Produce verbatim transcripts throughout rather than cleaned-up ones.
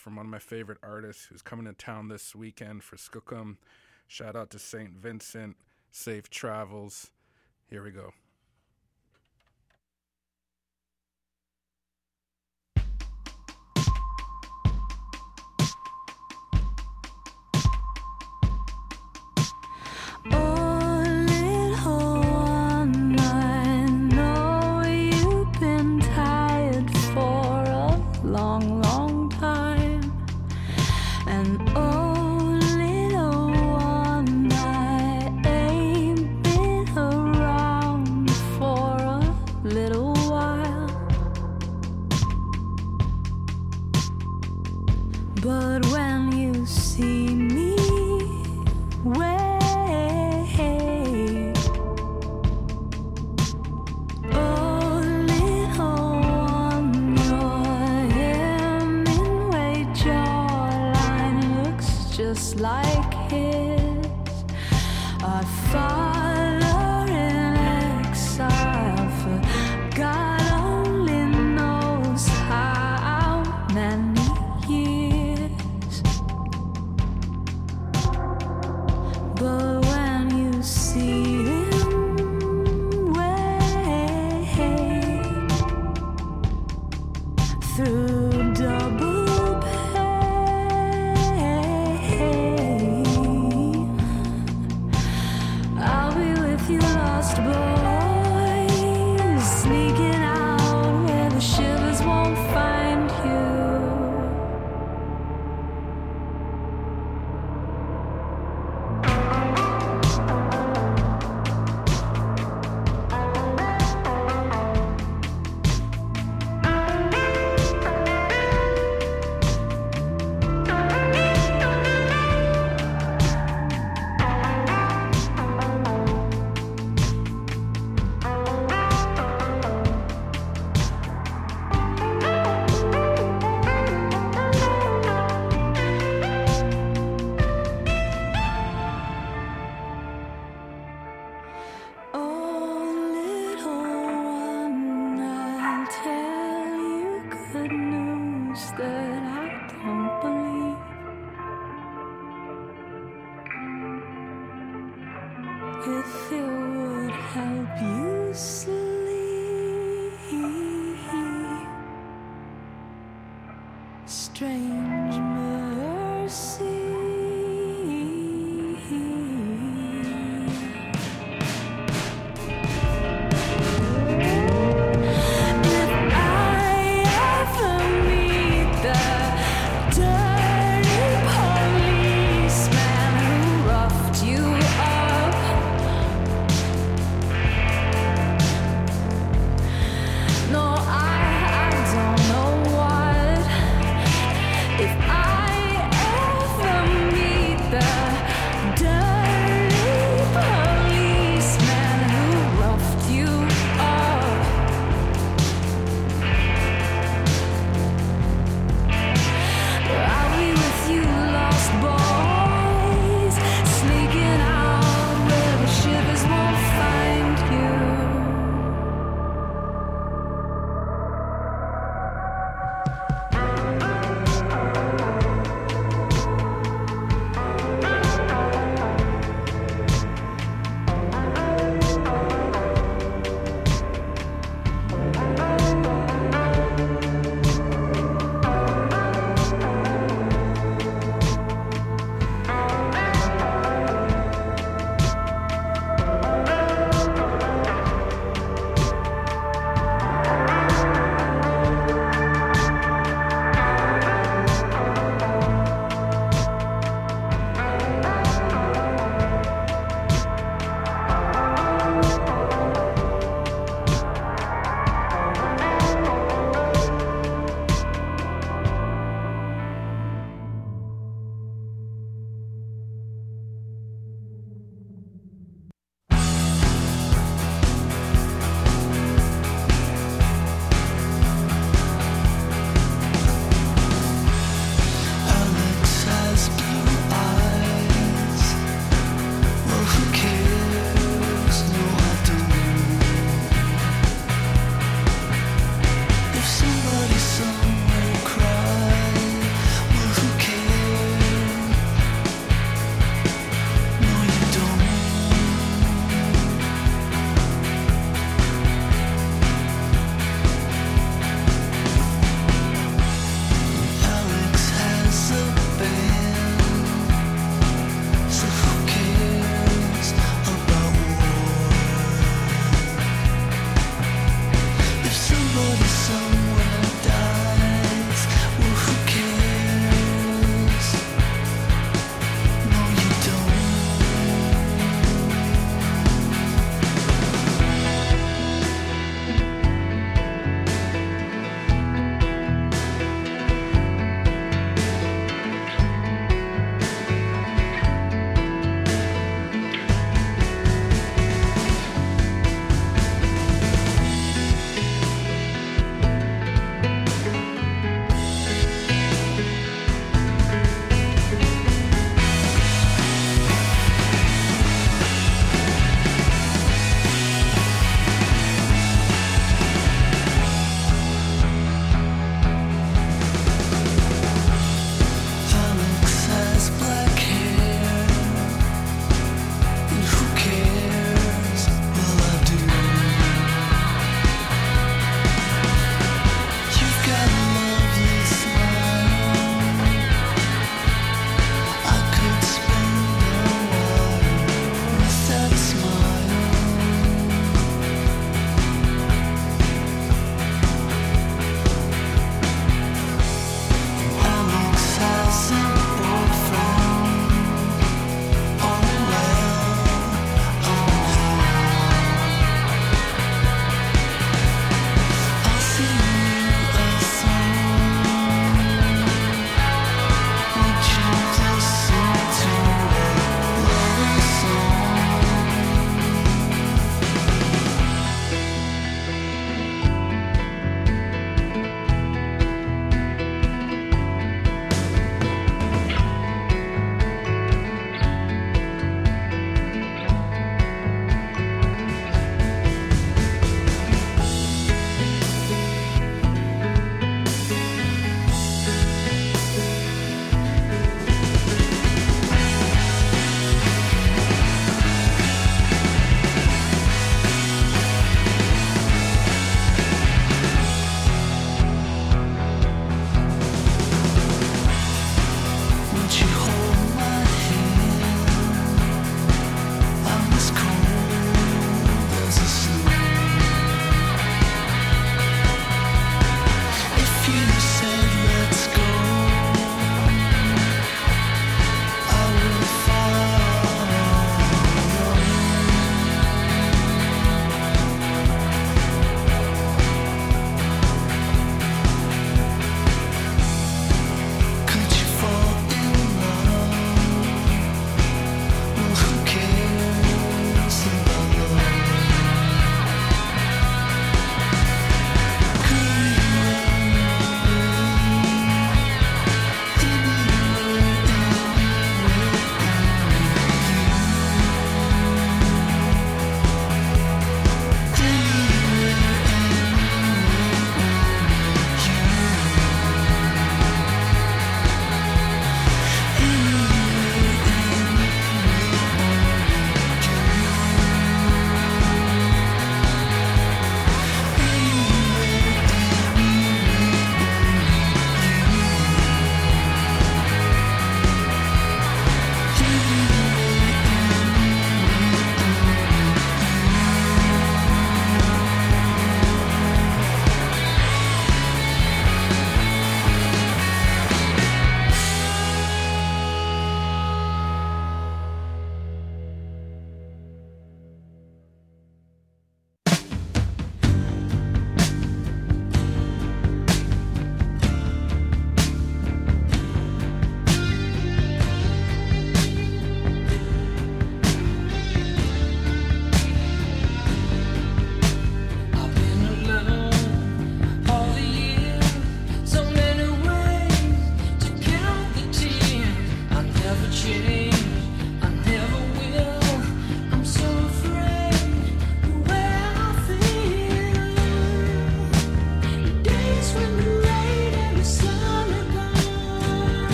from one of my favorite artists who's coming to town this weekend for Skookum. Shout out to Saint Vincent. Safe travels. Here we go. If I ever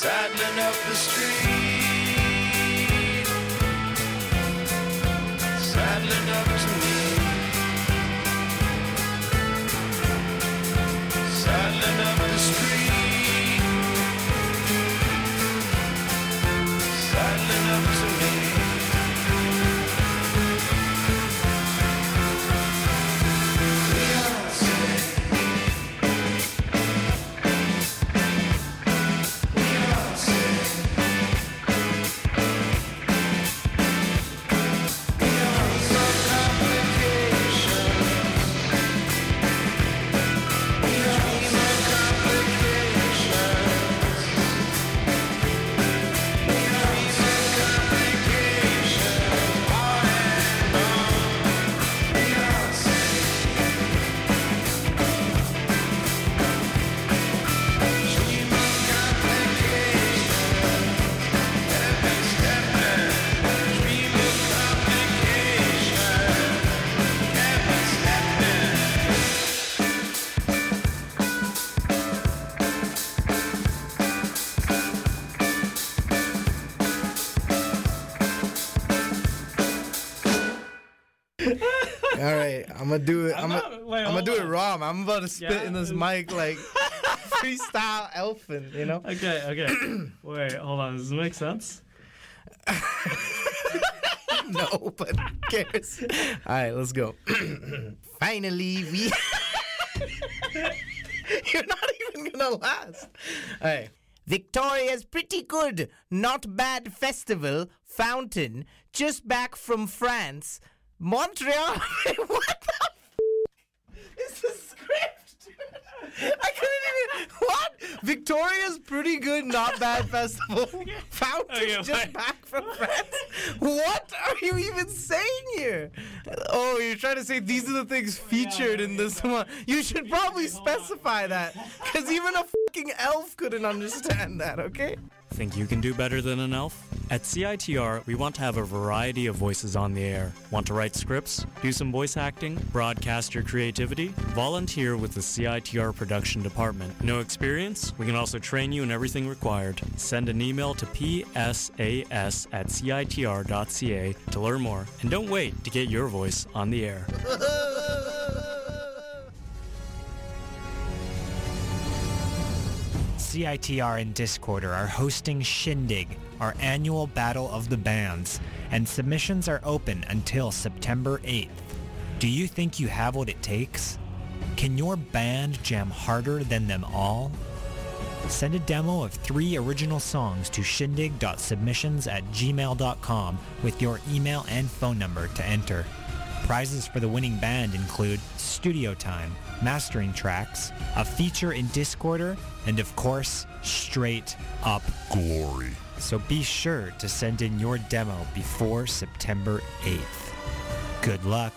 Sidling up the street, sidling up to me, sidling up the street, sidling up to me. All right, I'm gonna do it. I'm, I'm gonna, not- wait, I'm gonna hold do it on. raw. I'm about to spit Yeah? in this mic like freestyle elfin, you know? Okay, okay. Wait, hold on. Does this make sense? No, but who cares? All right, let's go. Finally, we. You're not even gonna last. All right. Victoria's pretty good, not bad festival, fountain, just back from France. Montreal. What the f- is the script? I couldn't even. What? Victoria's pretty good, not bad festival, fountain, Okay, just fine. back from France. What are you even saying here? Oh, you're trying to say these are the things featured in this one. You should probably specify that, because even a fucking elf couldn't understand that, okay? Think you can do better than an elf? At C I T R, we want to have a variety of voices on the air. Want to write scripts, do some voice acting, broadcast your creativity? Volunteer with the C I T R production department. No experience? We can also train you in everything required. Send an email to p s a s at c i t r dot c a to learn more. And don't wait to get your voice on the air. C I T R and Discorder are hosting Shindig, our annual battle of the bands, and submissions are open until September eighth. Do you think you have what it takes? Can your band jam harder than them all? Send a demo of three original songs to shindig dot submissions at gmail dot com with your email and phone number to enter. Prizes for the winning band include studio time, mastering tracks, a feature in Discorder, and of course, straight up glory. So be sure to send in your demo before September eighth. Good luck.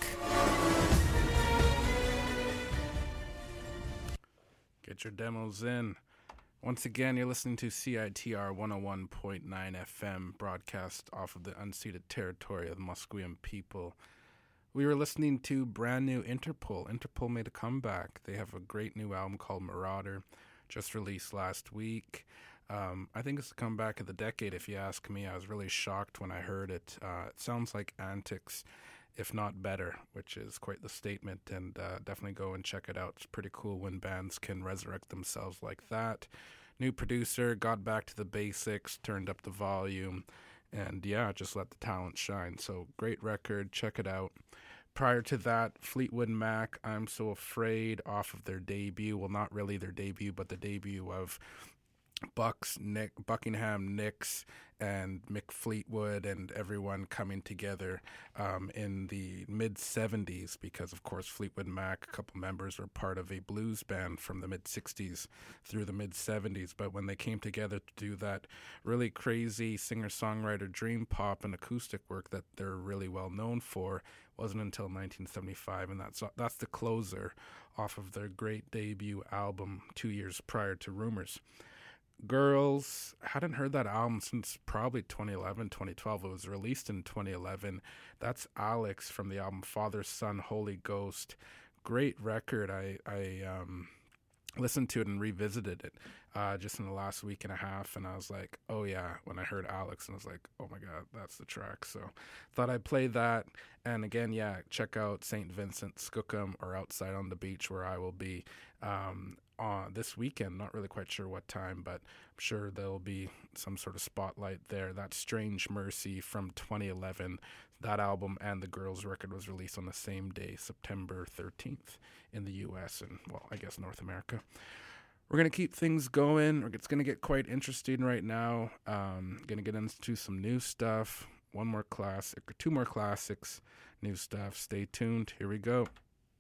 Get your demos in. Once again, you're listening to C I T R one oh one point nine F M, broadcast off of the unceded territory of the Musqueam people. We were listening to brand new Interpol. Interpol made a comeback. They have a great new album called Marauder, just released last week. Um, I think it's the comeback of the decade, if you ask me. I was really shocked when I heard it. Uh, it sounds like Antics, if not better, which is quite the statement, and uh, definitely go and check it out. It's pretty cool when bands can resurrect themselves like that. New producer, got back to the basics, turned up the volume, and yeah, just let the talent shine. So great record, check it out. Prior to that, Fleetwood Mac, I'm So Afraid, off of their debut. Well, not really their debut, but the debut of Bucks, Nick, Buckingham, Nicks, and Mick Fleetwood, and everyone coming together um, in the mid-seventies, because, of course, Fleetwood Mac, a couple members were part of a blues band from the mid-sixties through the mid-seventies. But when they came together to do that really crazy singer-songwriter dream pop and acoustic work that they're really well known for, wasn't until nineteen seventy-five, and that's that's the closer off of their great debut album two years prior to Rumors. Girls, hadn't heard that album since probably twenty eleven, twenty twelve. It was released in twenty eleven. That's Alex from the album Father, Son, Holy Ghost. Great record. I I um listened to it and revisited it uh, just in the last week and a half, and I was like, oh yeah, when I heard Alex, and I was like, oh my god, that's the track. So thought I'd play that. And again, yeah, check out Saint Vincent Skookum or Outside on the Beach, where I will be um, on this weekend. Not really quite sure what time, but I'm sure there'll be some sort of spotlight there. That's Strange Mercy from twenty eleven. That album and the Girls record was released on the same day, September thirteenth, in the U S and, well, I guess North America. We're going to keep things going. It's going to get quite interesting right now. Um, going to get into some new stuff. One more classic, or two more classics, new stuff. Stay tuned. Here we go.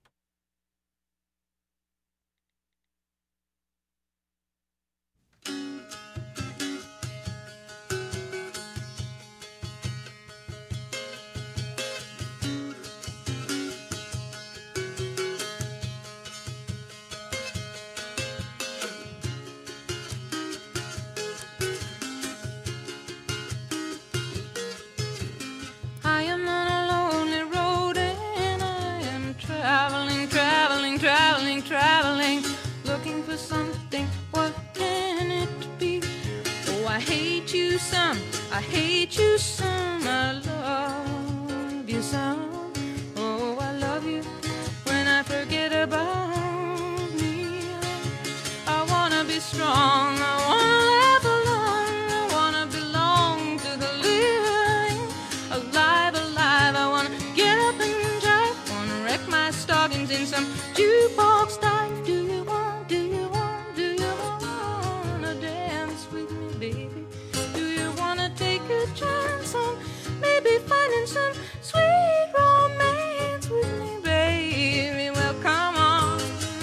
I am on a lonely road and I am traveling, traveling, traveling, traveling, looking for something. What can it be? Oh, I hate you some, I hate you some, I love you some. Oh, I love you when I forget about me. I wanna be strong, I wanna laugh along, I wanna belong to the living. Alive, alive, I wanna get up and drive, wanna wreck my stockings in some jukebox dive. Do you want, do you want, do you wanna dance with me, baby? Do you wanna take a chance on maybe finding some sweet romance with me, baby? Well, come on.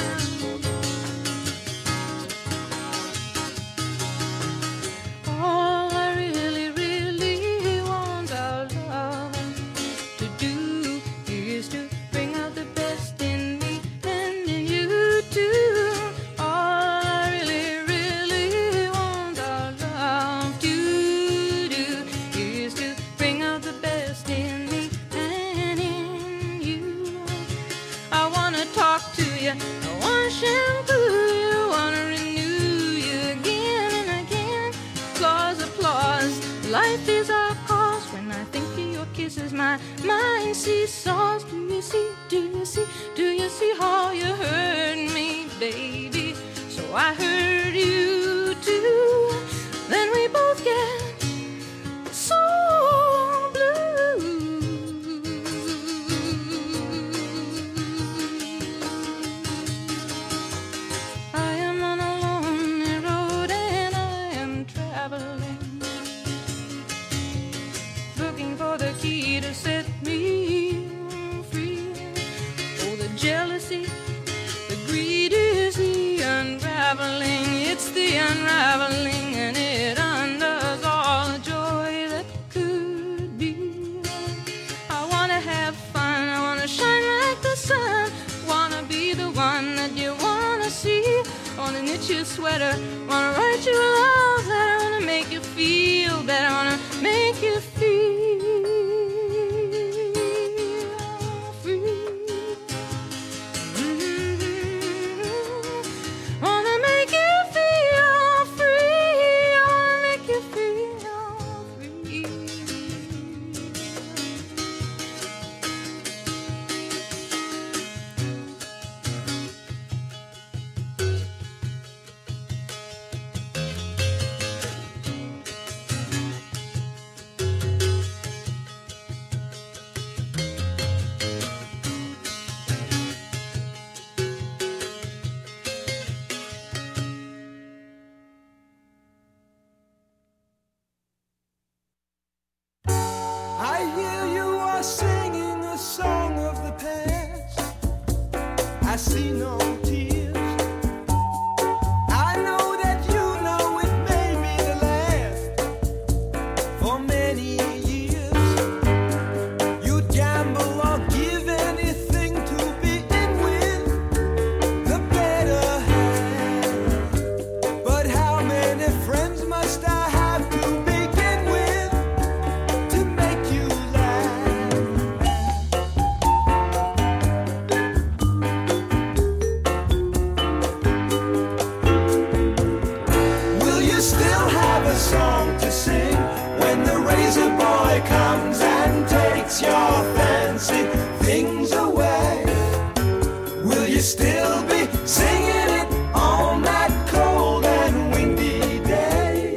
All I really, really want our love to do is to bring out the best in me and in you too. All I really, really want our love to do is to bring out the best in me and in you. I wanna talk to you, I wanna shampoo you, wanna renew you again and again. Applause, applause, life is our cause. When I think of your kisses, my mind seesaws. Do you see, do you see, do you see how you hurt me, baby? So I hurt you too. Then we both get so blue. I am on a lonely road and I am traveling, looking for the key to set me free. Oh, the jealousy, the greed is the unraveling. It's the unraveling, and it undoes all the joy that could be. I wanna have fun, I wanna shine like the sun, wanna be the one that you wanna see. Wanna knit you a sweater, wanna write you a love letter, wanna make you feel better, wanna make you feel free. Mhm. Wanna make you feel free, wanna make you feel free. I hear you are singing a song of the past. I see no tears. I know that you know it may be the last for many years. You'd gamble or give anything to be in with the better half. But how many friends must I have to begin with to make you laugh? a song to sing when the razor boy comes and takes your fancy things away? Will you still be singing it on that cold and windy day?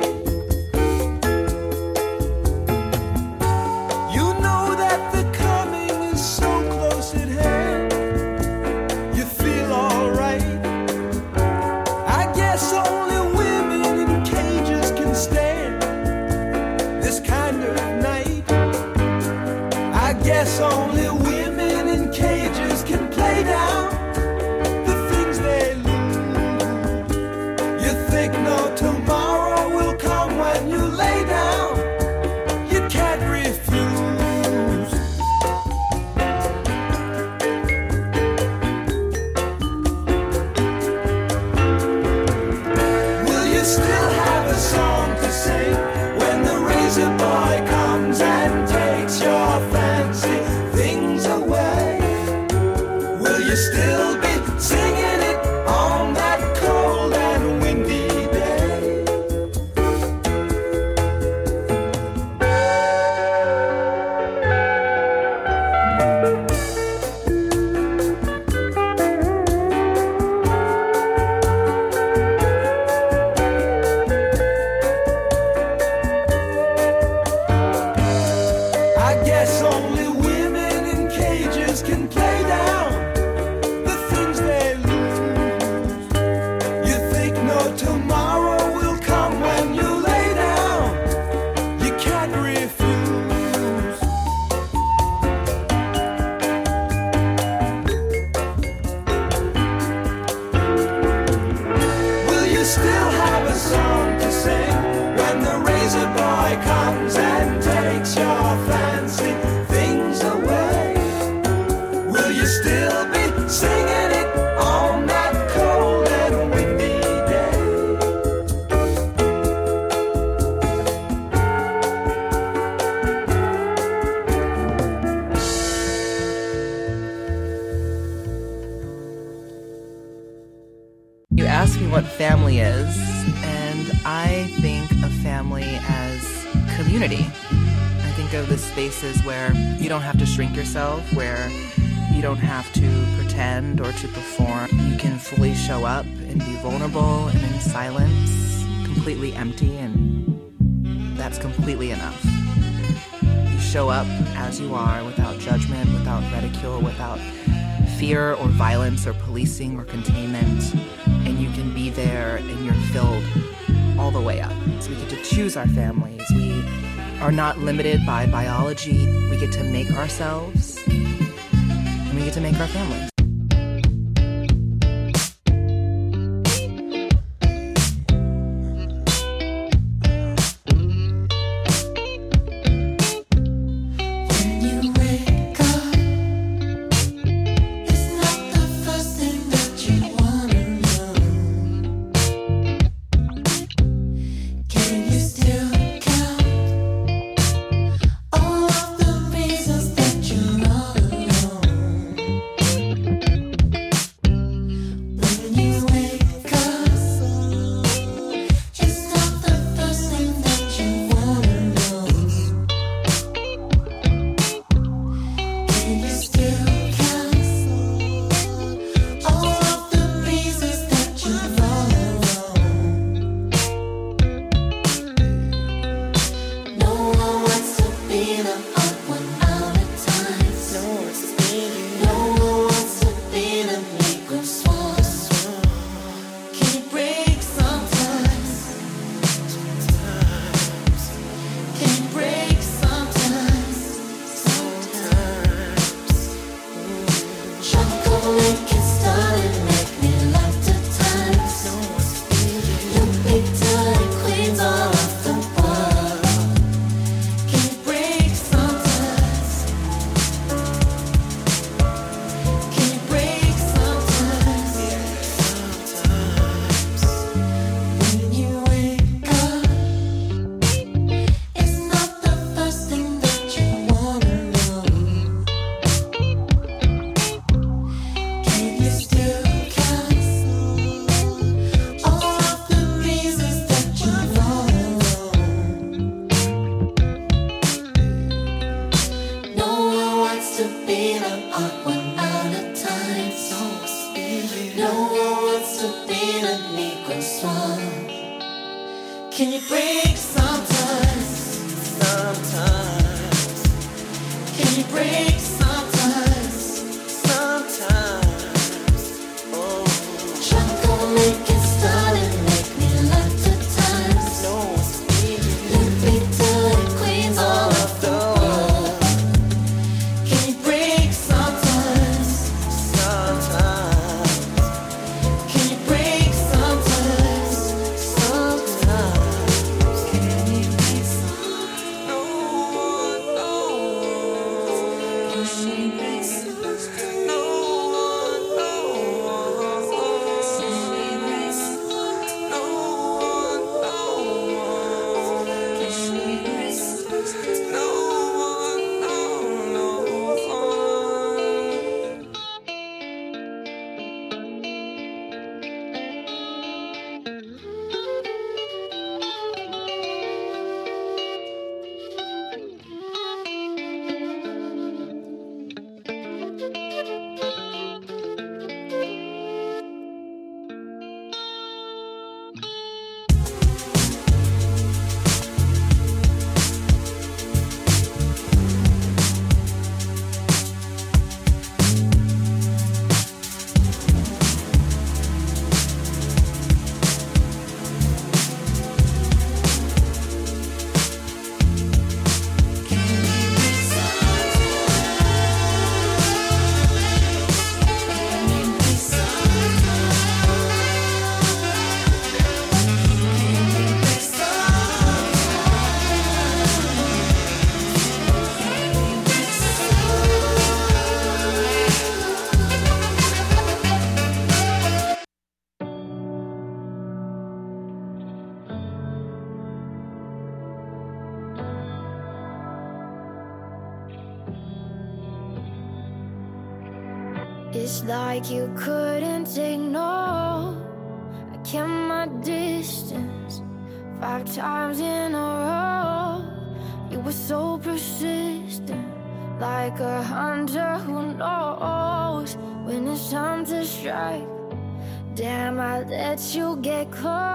You know that the coming is so close at hand. You feel alright. I guess only women in cages can stand this kind of night. I guess only women in cages can play down the things they lose. You think no tomorrow will come when you lay down. You can't refuse. Will you still have a song to sing when the razor boy comes and takes your fancy things away? Will you still be singing it on that cold and windy day? I guess only women in cages can play down the things they lose. You think no tomorrow will come when you lay down. You can't refuse. Will you still have a song to sing when the razor boy comes and takes your fancy things away? Will you still be singing it on that cold and windy day? You ask me what family is, and I think of family as community. I think of the spaces where you don't have to shrink yourself, where you don't have to pretend or to perform. You can fully show up and be vulnerable and in silence, completely empty, and that's completely enough. You show up as you are without judgment, without ridicule, without fear or violence or policing or containment, and you can be there and you're filled all the way up. So we get to choose our families. We are not limited by biology. We get to make ourselves, and we get to make our families. When you wake up, it's not the first thing that you wanna know. Can you still count all of the reasons that you're not alone? break sometimes, sometimes. Oh, chocolate start and make me laugh at times. No, let me tell the queens all of the world. Can you break sometimes, sometimes? Can you break sometimes, sometimes? Can you break sometimes? No, no. Can she break sometimes? No, no. Can she break sometimes? No, no. Can she break sometimes? No, no, no. It's like you couldn't take no. I kept my distance five times in a row. You were so persistent, like a hunter who knows when it's time to strike. Damn, I let you get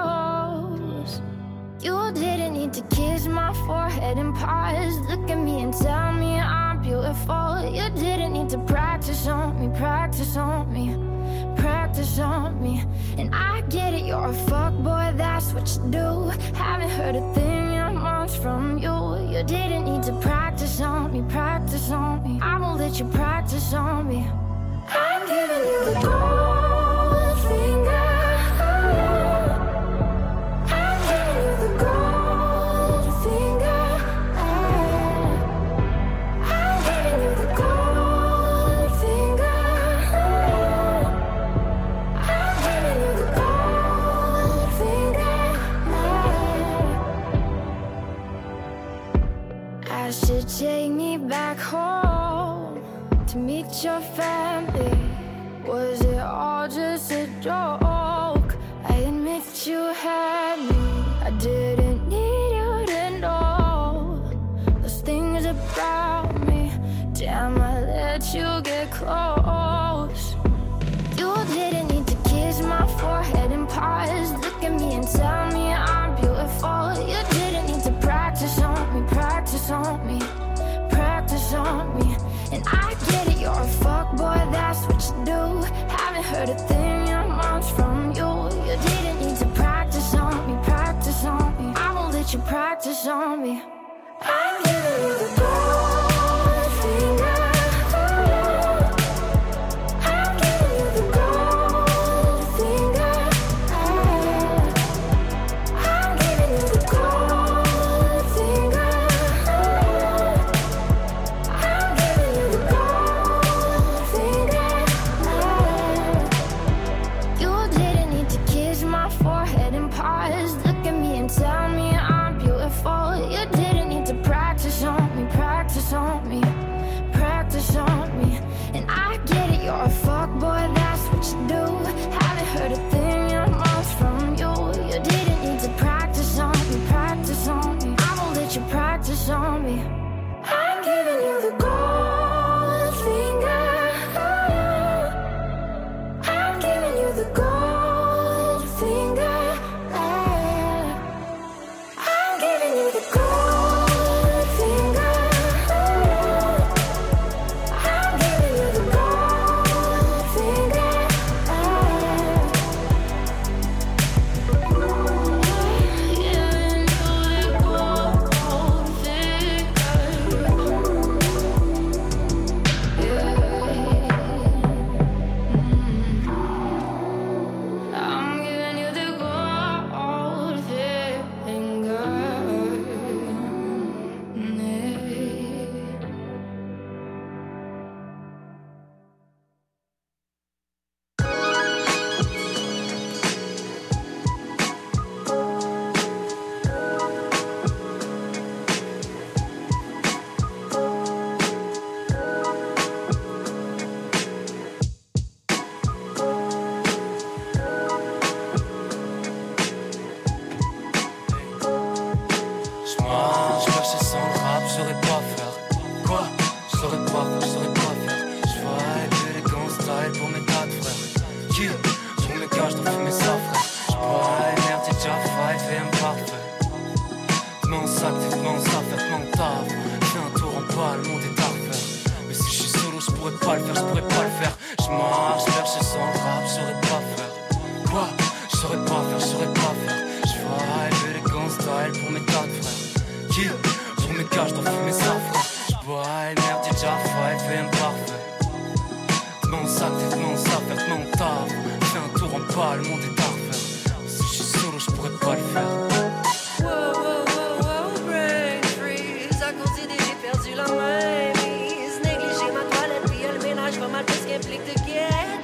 close. You didn't need to kiss my forehead and pause. Look at me and tell me I'm beautiful. You didn't need to practice on me, practice on me, practice on me. And I get it, you're a fuckboy, that's what you do. Haven't heard a thing in months from you. You didn't need to practice on me, practice on me. I won't let you practice on me. I'm giving you the gold finger. Take me back home to meet your family. Was it all just a joke? I admit you had me. I didn't need you to know those things about me. Damn, I let you get close. You didn't need to kiss my forehead and pause. Look at me and tell me I'm beautiful. You didn't need to practice on me, practice on me, practice on me. And I get it, you're a fuckboy, that's what you do. Haven't heard a thing in months from you. You didn't need to practice on me, practice on me. I won't let you practice on me. I'm giving you the gold finger. I'm giving you the gold finger. I'm giving you the gold finger. I'm giving you the gold finger. You didn't need to kiss my forehead and pause. Look at me and tell me I'm beautiful. You didn't need to practice on me, practice on me, practice on me. And I get it, you're a fuckboy, that's what you do. Haven't heard a thing in months from you. You didn't need to practice on me, practice on me. I won't let you practice on me. I'm giving you the gold finger. I'm giving you the gold finger. I'm giving you the gold finger. J'marche, cherchais sans le rap, j'saurais pas faire. Quoi? J'saurais pas faire, j'saurais pas faire. J'vibe élégant style pour mes tas de frères. Qui? Pour mes gars, j'dois fumer ça frère. J'bois, merde, j'ai déjà five et imparfait. T'mets en sac, t'mets en affaire, t'mets en taf. Fais un tour en bas, le monde est à refaire. Mais si j'suis solo, j'pourrais pas le faire, j'pourrais pas le faire. J'marche, cherchais sans le rap, j'saurais pas faire. Quoi? J'saurais pas faire, j'saurais pas faire. J'vibe élégant style pour mes tas de frères. Qui? Pour mes gars, j'dois fumer ça frère. J'bois, merde, j'ai déjà five et imparfait. T'mets en sac, t'mets en affaire, t'mets en taf. Fais un tour en bas, le monde est à refaire. Mais si j'suis solo, j'pourrais pas le faire. Wow, wow, wow, wow, brain freeze. À cause d'idées, j'ai perdu la main mise. Négliger ma toilette, puis le ménage va mal, tout ce qui implique de get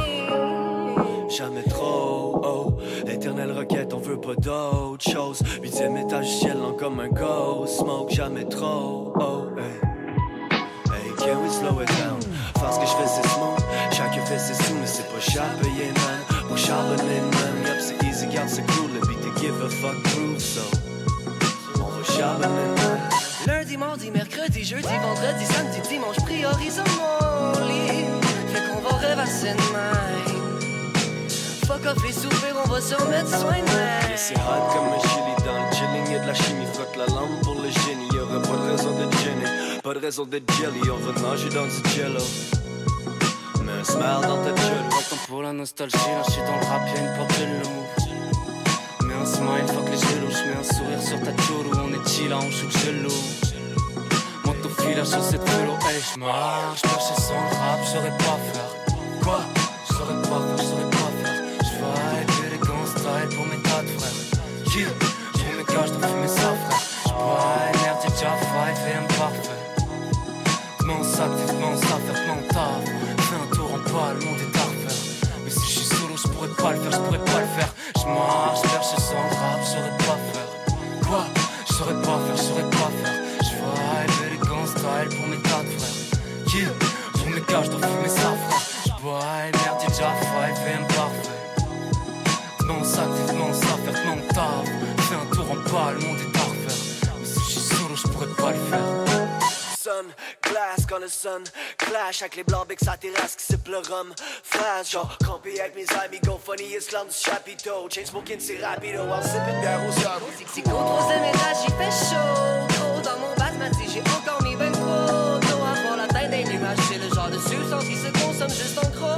clean. Jamais trop, oh. Éternelle requête, on veut pas d'autre chose. Huitième étage du ciel, lent comme un ghost. Smoke jamais trop, oh, hey. Hey, can we slow it down? Faire ce que je fais, c'est smoke. Chacun fait ses sous, mais c'est pas cher payé, man. Pour charbonner, man. Yup, c'est easy, garde, c'est cool. Le beat te give a fuck proof, so. On va charbonner, man. Lundi, mardi, mercredi, jeudi, vendredi, samedi, dimanche, priorise mon lit. Fait qu'on va rêvasser de même. Fuck off les soupers, on va se remettre soin de même. Yeah, c'est hot comme un chili dans le chilling. Y'a de la chimie, frotte la lampe pour le génie. Y'aura pas de raison de gêner, pas de raison de jelly. On va nager dans du jello. Mets un smile dans ta jello. Pas temps pour la nostalgie, là j'suis dans le rap, y'a une porte de loup. Mets un smile, fuck les gelos, j'mets un sourire sur ta cholo. On est chill, on shoot gelo. Monte au fil, la chaussette vélo. Hey, j'marche, cherchais sans le rap, j'saurais pas faire. Quoi? J'saurais pas faire, j'saurais pas faire. J'vibe élégant style pour mes tas de frères. Qui? Pour mes gars, j'dois fumer ça frère. J'bois, merde, j'ai déjà five et imparfait. T'mets en sac, t'mets en affaire, t'mets en taf. Fais un tour en bas, le monde est à refaire. Mais si j'suis solo, j'pourrais pas le faire, j'pourrais pas le faire. J'marche, cherchais sans le rap, j'saurais pas faire. Quoi? J'saurais pas faire, j'saurais pas faire. J'vibe élégant style pour mes tas de frères. Qui? Pour mes gars, j'dois fumer ça frère. J'bois, merde, j'ai déjà five et imparfait. T'mets en sac, t'mets en affaire, t'mets en taf. Fais un tour en bas, le monde est à refaire. Mais si j'suis solo, j'pourrais pas le faire. Sun, glass, quand le sun clash avec les blancs becs sa terrasse qui siffle le rhum flash. Genre, campé avec mes amis, go funny, Islam du chapiteau. Chain smoking, c'est rapido, while sipping bière au sol. Si qu'au troisième étage, il fait chaud. Trop dans mon basmati, j'ai encore mis ben trop d'eau à fond la tête des nuages. C'est le genre de substance qui se consomme juste en gros.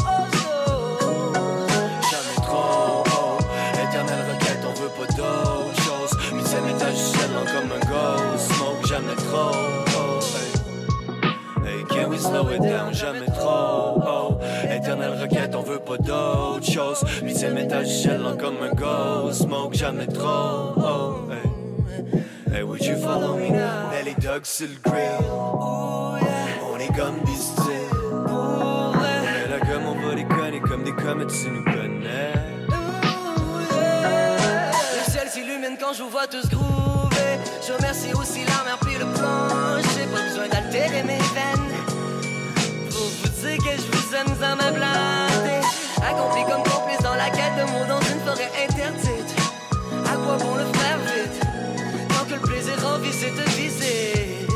Jamais trop, oh. Éternelle requête, on veut pas d'autre chose. Huitième étage du ciel, lent comme un ghost. Smoke jamais trop, oh. Hey, can we slow it down? Jamais trop, oh. Éternelle requête, on veut pas d'autre chose. Huitième étage du ciel, lent comme un ghost. Smoke jamais trop, oh. Hey, hey, would you follow me now? Nelly Doug sur le grill. On est comme des styles. On est là comme on va déconner, comme des comètes, tu nous connais. Le ciel s'illumine quand je vous vois tous groover. Je remercie aussi la mer puis le planche. J'ai pas besoin d'altérer mes veines pour vous dire que je vous aime sans me blader. Accompli comme complice dans la quête de mots dans une forêt interdite. À quoi bon le faire vite tant que le plaisir en vie c'est de viser.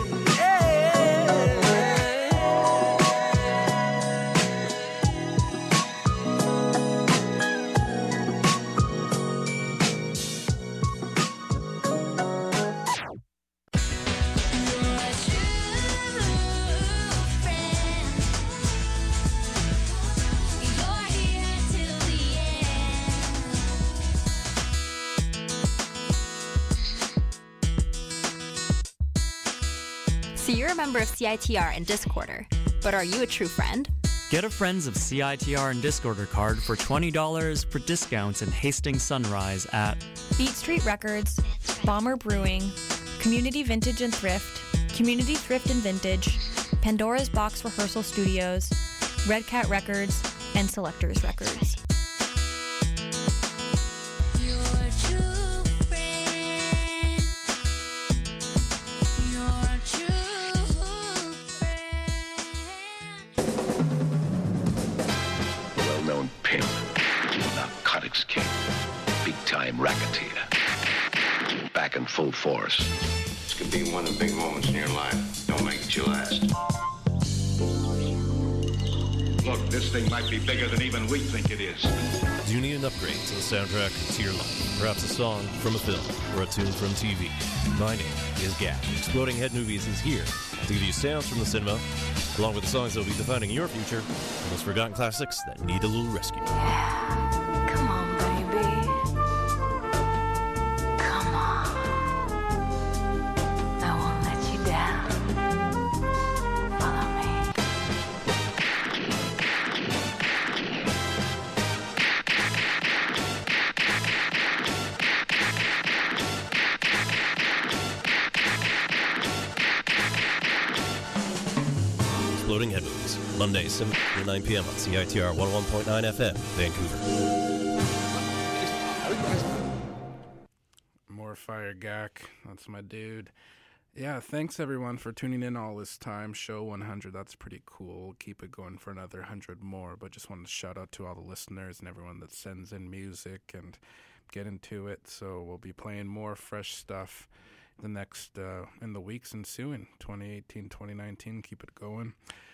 So you're a member of C I T R and Discorder, but are you a true friend? Get a Friends of C I T R and Discorder card for twenty dollars for discounts in Hastings Sunrise at Beat Street Records, Bomber Brewing, Community Vintage and Thrift, Community Thrift and Vintage, Pandora's Box Rehearsal Studios, Red Cat Records, and Selectors Records. Well-known pimp, narcotics king, big-time racketeer. Back and full force. This could be one of the big moments in your life. Don't make it your last. Look, this thing might be bigger than even we think it is. Do you need an upgrade to the soundtrack to your life? Perhaps a song from a film or a tune from T V? My name is Gap. Exploding Head Movies is here to give you sounds from the cinema, along with the songs that will be defining your future and those forgotten classics that need a little rescue. Come on, baby. Come on. I won't let you down. Follow me. Exploding Head Movies, Monday, seven to nine p.m. on C I T R one oh one point nine F M, Vancouver. More fire, Gak. That's my dude. Yeah, thanks everyone for tuning in all this time. Show one hundred, that's pretty cool. We'll keep it going for another one hundred more, but just wanted to shout out to all the listeners and everyone that sends in music and get into it. So we'll be playing more fresh stuff the next, uh, in the weeks ensuing, twenty eighteen, twenty nineteen, keep it going.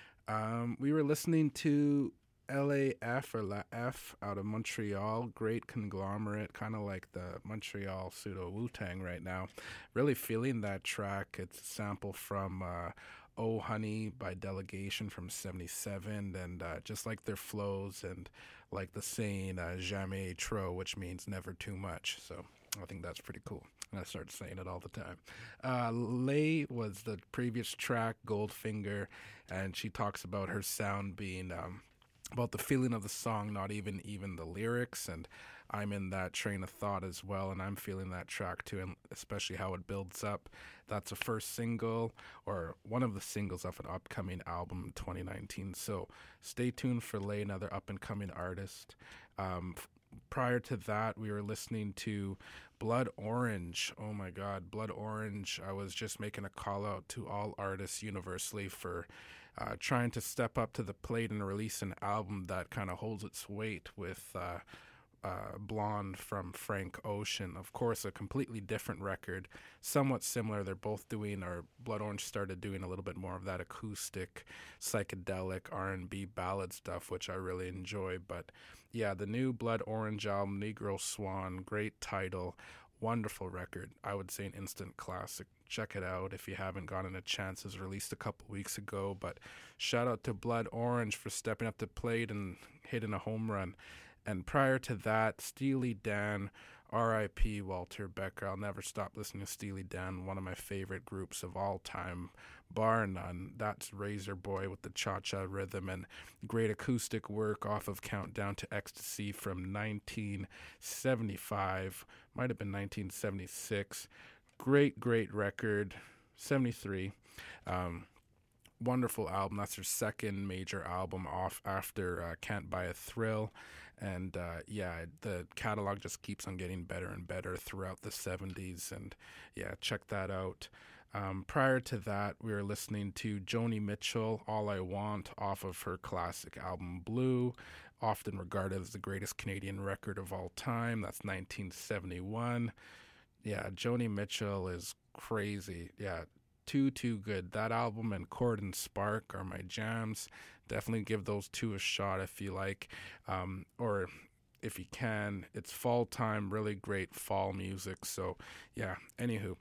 Um, we were listening to L A F or La F out of Montreal, great conglomerate, kind of like the Montreal pseudo Wu-Tang right now. Really feeling that track. It's a sample from uh, Oh Honey by Delegation from seventy-seven, and uh, just like their flows and like the saying uh, jamais trop, which means never too much. So I think that's pretty cool. And I start saying it all the time. Uh, Lay was the previous track, Goldfinger, and she talks about her sound being um, about the feeling of the song, not even even the lyrics. And I'm in that train of thought as well, and I'm feeling that track too, and especially how it builds up. That's a first single, or one of the singles of an upcoming album in twenty nineteen. So stay tuned for Lay, another up-and-coming artist. Um, prior to that, we were listening to Blood Orange. Oh my God, Blood Orange. I was just making a call out to all artists universally for uh, trying to step up to the plate and release an album that kind of holds its weight with uh, uh, Blonde from Frank Ocean. Of course, a completely different record, somewhat similar. They're both doing, or Blood Orange started doing a little bit more of that acoustic, psychedelic R and B ballad stuff, which I really enjoy. But yeah, the new Blood Orange album, Negro Swan, great title, wonderful record. I would say an instant classic. Check it out if you haven't gotten a chance. It was released a couple weeks ago, but shout out to Blood Orange for stepping up to plate and hitting a home run. And prior to that, Steely Dan, R I P Walter Becker. I'll never stop listening to Steely Dan, one of my favorite groups of all time, bar none. That's Razor Boy with the cha-cha rhythm and great acoustic work off of Countdown to Ecstasy from nineteen seventy-five, might have been nineteen seventy-six. Great, great record, seventy-three. Um, wonderful album. That's their second major album off after uh, Can't Buy a Thrill. And uh, yeah, the catalog just keeps on getting better and better throughout the seventies. And yeah, check that out. Um, prior to that, we were listening to Joni Mitchell, All I Want, off of her classic album Blue, often regarded as the greatest Canadian record of all time. That's nineteen seventy-one. Yeah, Joni Mitchell is crazy. Yeah, too, too good. That album and Cord and Spark are my jams. Definitely give those two a shot if you like, um, or if you can. It's fall time, really great fall music. So yeah, anywho,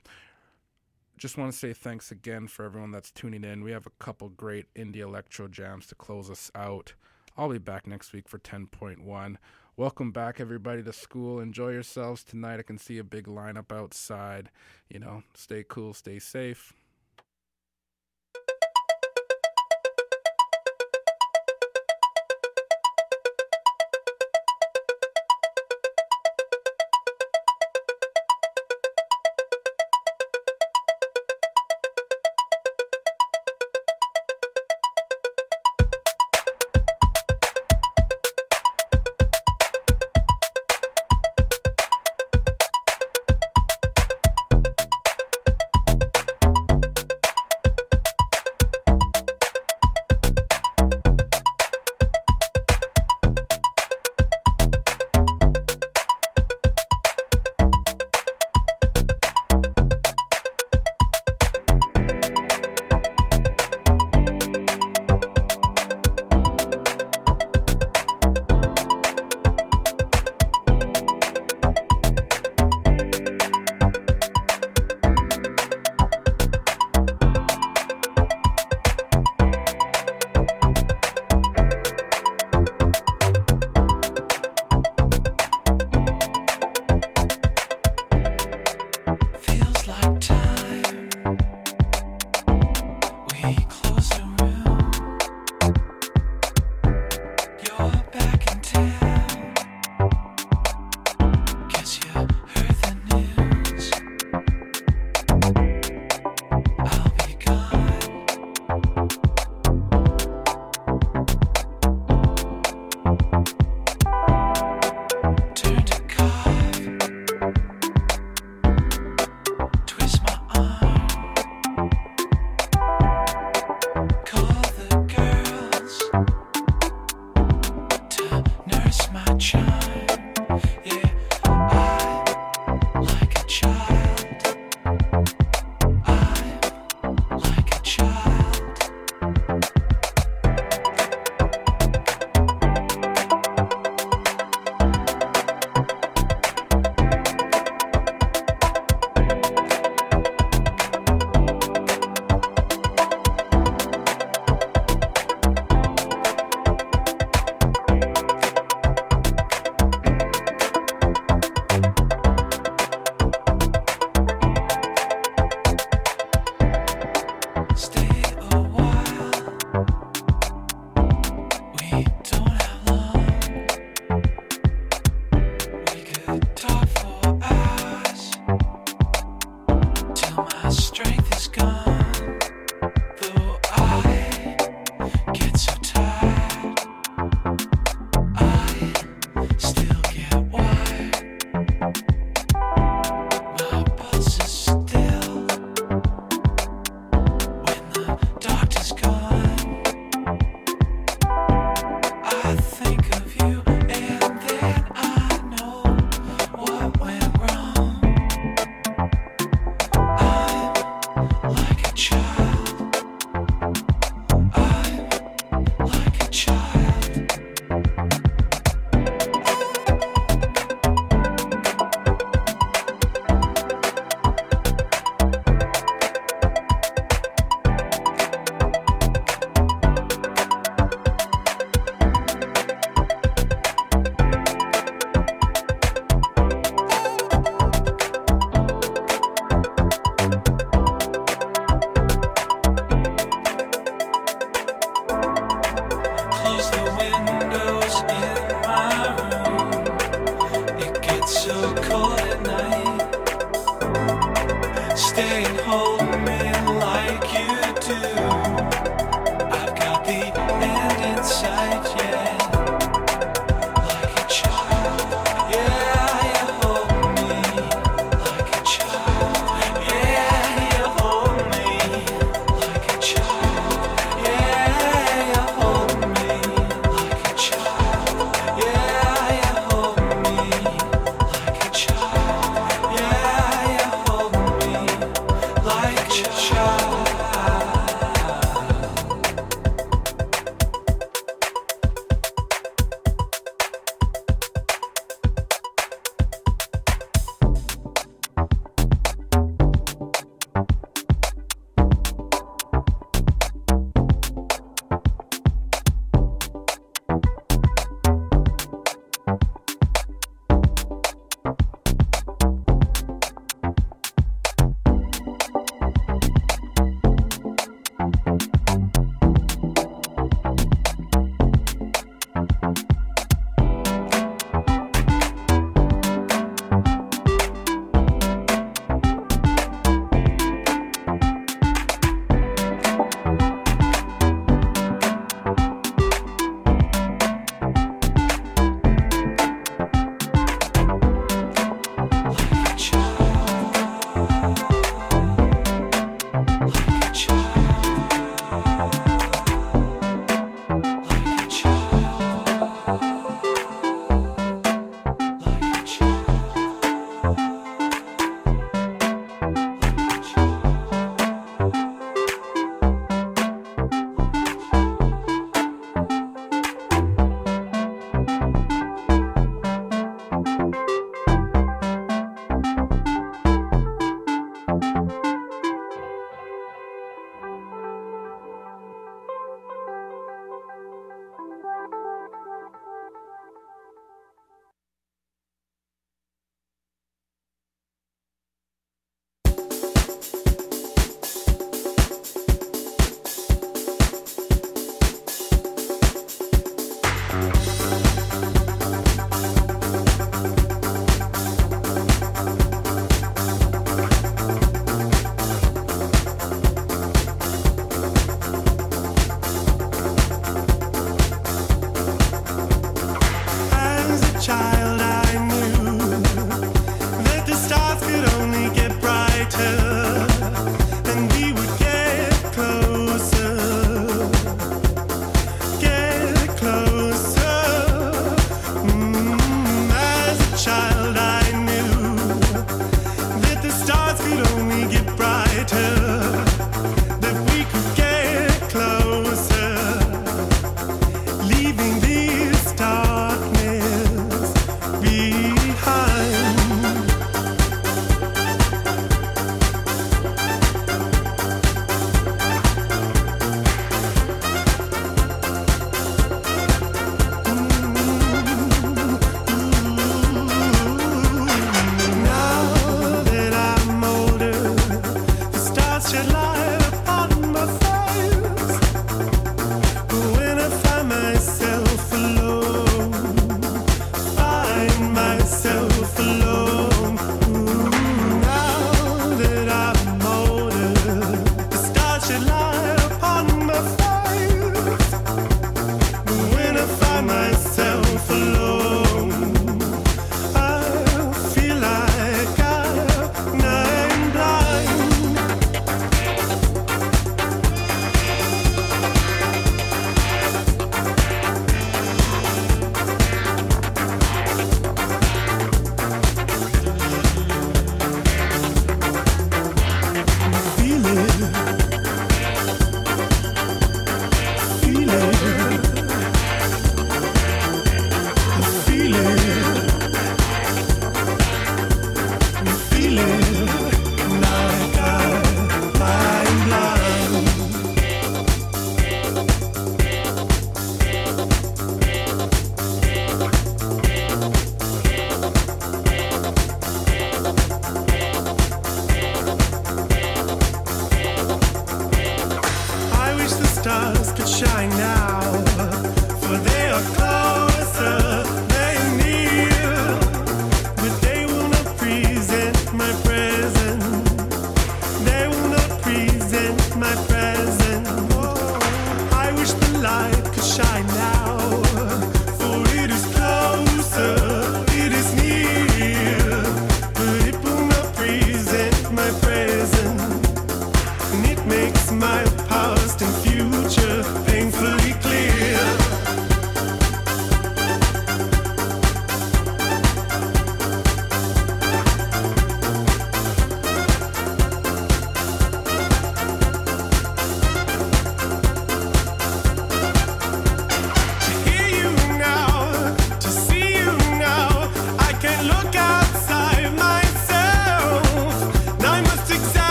just want to say thanks again for everyone that's tuning in. We have a couple great indie electro jams to close us out. I'll be back next week for ten point one. Welcome back, everybody, to school. Enjoy yourselves tonight. I can see a big lineup outside. You know, stay cool, stay safe.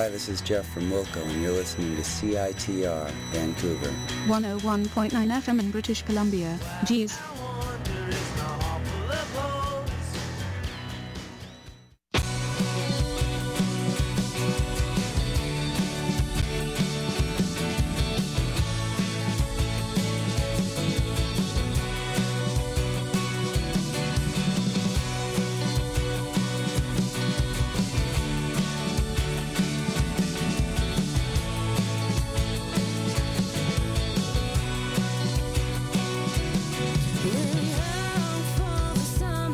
Hi, this is Jeff from Wilco, and you're listening to C I T R, Vancouver. one oh one point nine F M in British Columbia. Geez.